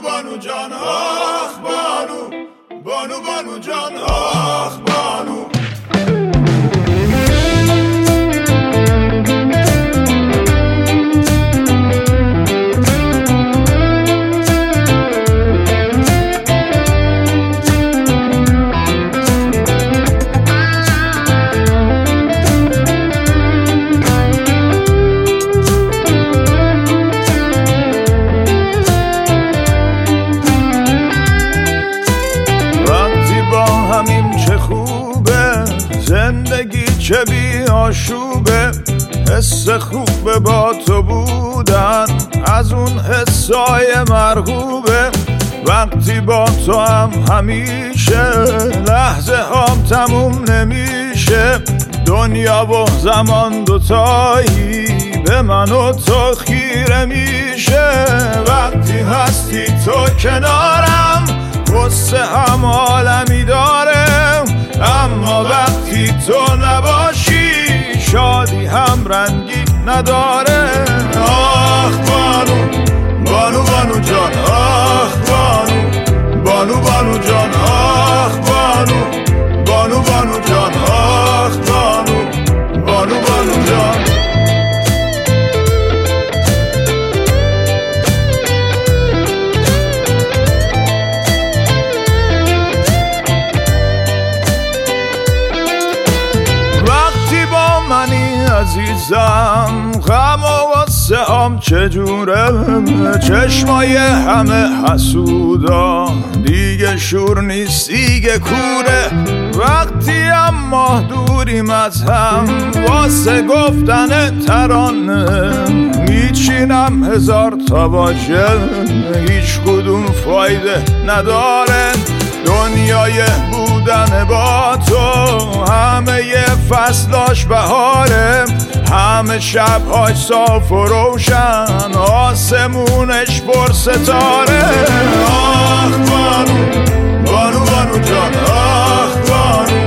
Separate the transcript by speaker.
Speaker 1: بانو جان آخ بانو، بانو بانو جان آخ بانو.
Speaker 2: زندگی چه بی آشوبه، حس خوبه با تو بودن از اون حسای مرغوبه. وقتی با تو هم همیشه لحظه هم تموم نمیشه. دنیا و زمان دوتایی به من و تو خیره میشه. وقتی هستی تو کنارم قصه هم عالمی داره، اما وقتی تو نباشی شادی هم رنگی نداره. آخ بانو، بانو بانو جان آخ بانو، بانو بانو جان آخ بانو، بانو بانو جان آخ بانو، بانو بانو جان. عزیزم غم و غصه هم چجوره، چشمای همه حسودا دیگه شور نیست دیگه کوره. وقتی هم ما دوریم از هم واسه گفتن ترانه میچینم هزار تا واژه، هیچ کدوم فایده نداره. دنیای بودن با تو همه ی فصلاش بهاره، همه شبهاش صاف و روشن آسمونش پر ستاره. آخ بانو، بانو بانو جان آخ بانو،